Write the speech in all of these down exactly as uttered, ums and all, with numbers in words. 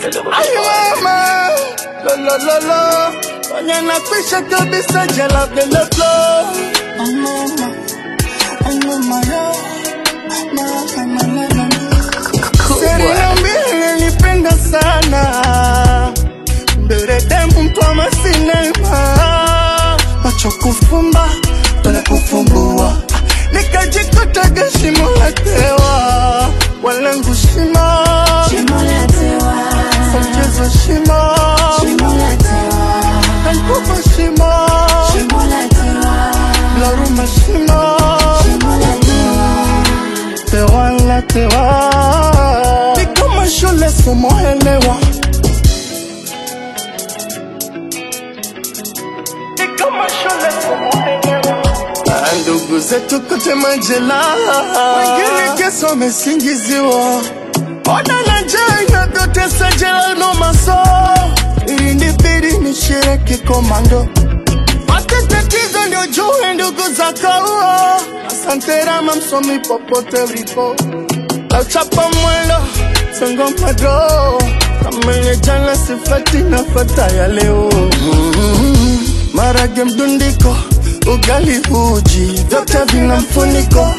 Ay mama, lo lo lo lo, kwenye nakwisha kabisa jela bele flow. Ay mama, ay mama yo, mama mama mama. Seri niambie nipenda sana, mbele demu mpama sinema. Macho kufumba, tole kufumbua, nikajikuta gashimo la tewa. Walengu shima, shimo la tewa. Samchezo shima, shimo la tewa. Kankufa shima, shimo la tewa. Laruma shima, shimo la tewa. Tewa la tewa. Nikama shule somo helewa, nikama shule somo helewa. Ndugu zetu kote majela, wengine keso mesingiziwa. Ona na jai na dote sajela no maso, ili nibidi nishiriki komando. Mate tatizo ndio juhe ndugu za kaua. Asante rama msomi popote ulipo. Lauchapa mwendo, songo madro, kamele jana sifati na fata ya leo. Mm-hmm. Marage mdundiko, ugali uji, vyote vina mfuniko.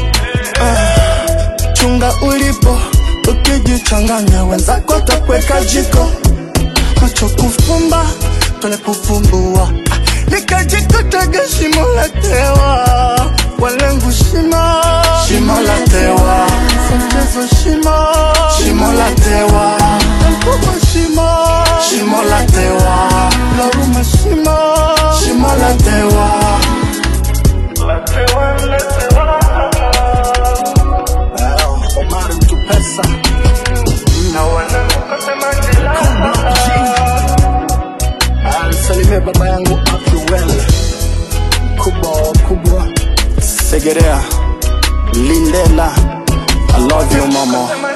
uh, Chunga ulipo, ukijichanganya wenzako takweka jiko. Macho kufumba, tole kufumbua, nikajikuta gashimo la tewa. Walengu shima, shimo la tewa. Samchezo shima, shimo la tewa. Kankuba shima, shimo la tewa. Laruma shima, shimo la tewa. La tewa, la tewa. Omar mtu pesa na wanangu kote majela. Alisalimia baba yangu Abduel, kubwa kubwa Segerea Lindela. I love you mama.